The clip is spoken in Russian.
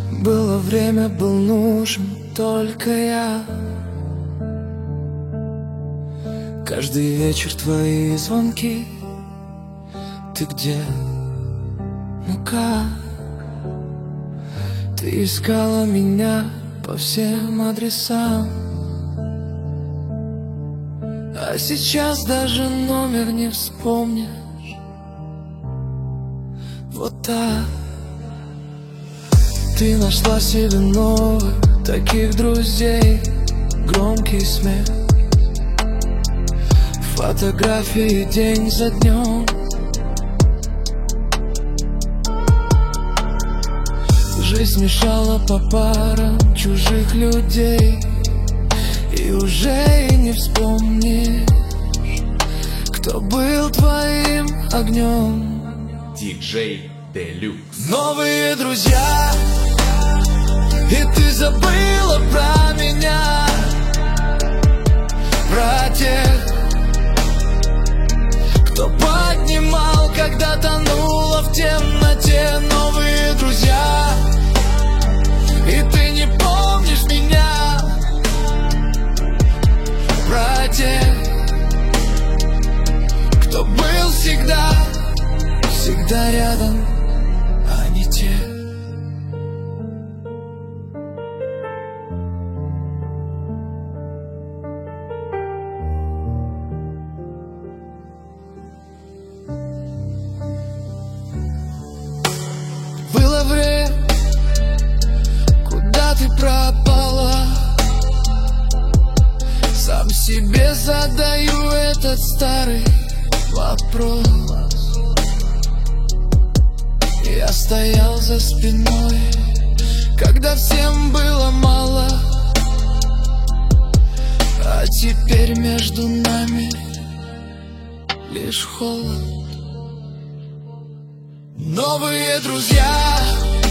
Было время, был нужен только я. Каждый вечер твои звонки. Ты где? Ну как? Ты искала меня по всем адресам, а сейчас даже номер не вспомнишь. Вот так. Ты нашла себе новых таких друзей. Громкий смех, фотографии день за днем. Жизнь смешала по парам чужих людей, и уже и не вспомнишь, кто был твоим огнем. DJ Deluxe. Новые друзья, и ты забыла про меня, про тех, кто поднимал, когда тонула в темноте. Новые друзья, и ты не помнишь меня, про тех, кто был всегда, всегда рядом, а не те. Было время, куда ты пропала? Сам себе задаю этот старый вопрос. Я стоял за спиной, когда всем было мало, а теперь между нами лишь холод. Новые друзья,